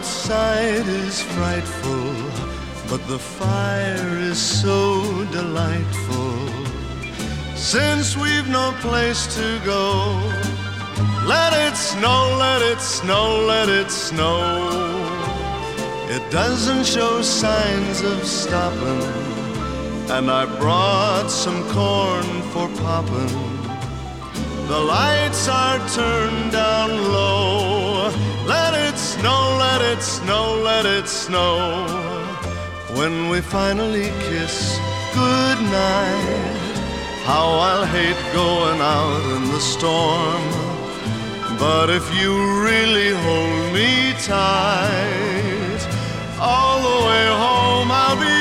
outside is frightful, but the fire is so delightful. Since we've no place to go, let it snow, let it snow, let it snow. It doesn't show signs of stopping, and I brought some corn for popping. The lights are turned down low. Let it snow, let it snow, let it snow. When we finally kiss goodnight, how I'll hate going out in the storm. But if you really hold me tight, all the way home I'll be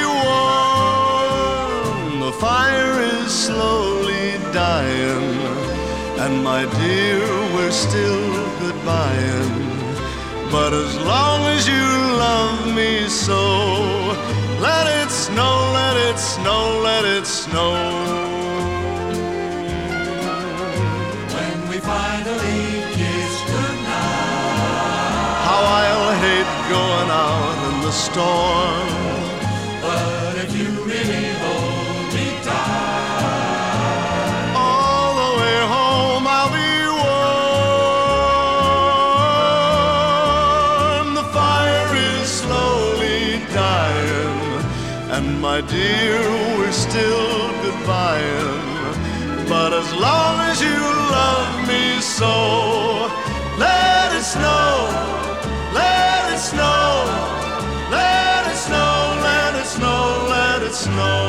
warm. The fire is slowly dying, and my dear, we're still goodbying. But as long as you love me so, let it snow, let it snow, let it snow. When we finally kiss goodnight, how I'll hate going out in the storm. but if you really hold me tight, All the way home I'll be warm. The fire is slowly dying, and my dear, we're still goodbying. But as long as you love me so, let it snow, let it snow, let it snow, let it snow, let it snow.